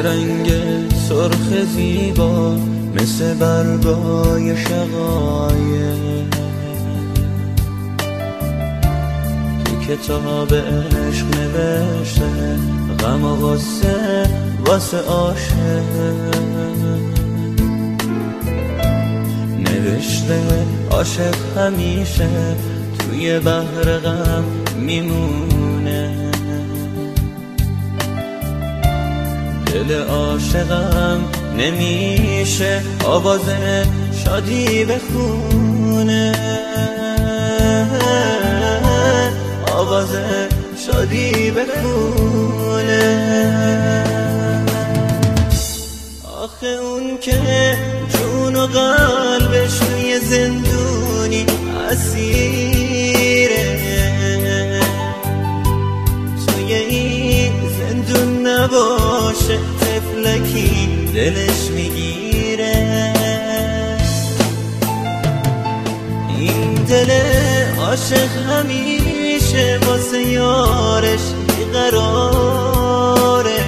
یه رنگ سرخ زیبا مثل برگای شقایق، تو کتاب عشق نوشته غم و غصه واسه عاشق. نوشته عاشق همیشه توی بحر غم میمونه، دل عاشقم نمیشه آواز شادی بخونه، آواز شادی بخونه. آخه اون که جون و قلبش توی زندونی اسیره، توی این زندون نباشه طفلکی دلش میگیره. این دل عاشق همیشه واسه یارش بیقراره،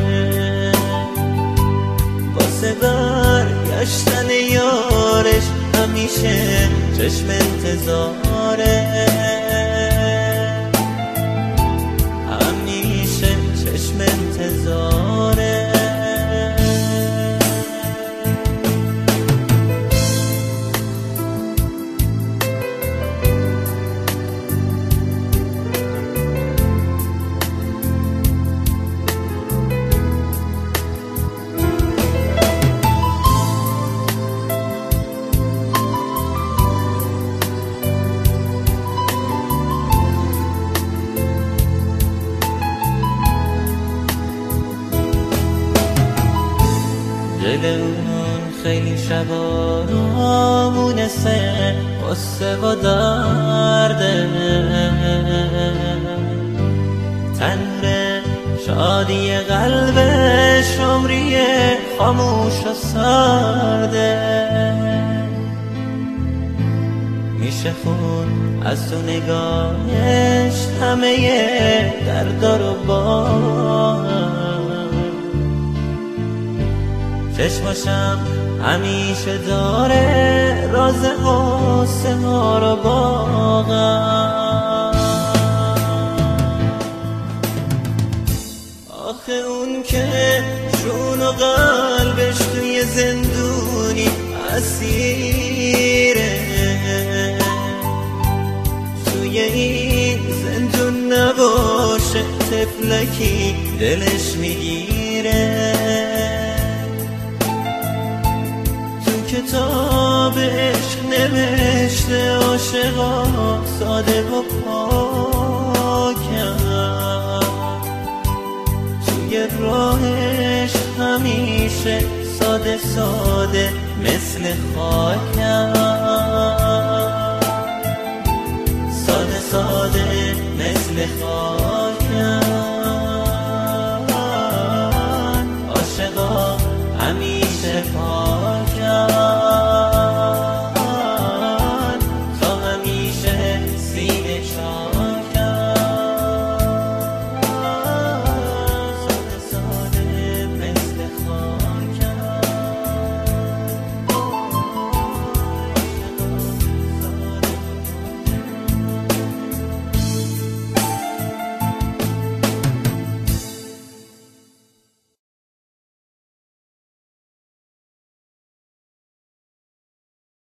واسه برگشتن یارش همیشه چشم انتظاره، همیشه چشم انتظاره. دل اون خیلی شبا مونسه قصه و درده، تنور شادی قلبش عمری خاموش و سرده. میشه خون از تو نگاهش همه دردا رو با چشماشم همیشه داره راز غصه ها رو باغم. آخه اون که جون و قلبش توی زندونی اسیره، توی این زندون نباشه طفلکی دلش میگیره. کتاب عشق نوشته عاشقا ساده و پاکم، توی راهش همیشه ساده ساده مثل خاکم.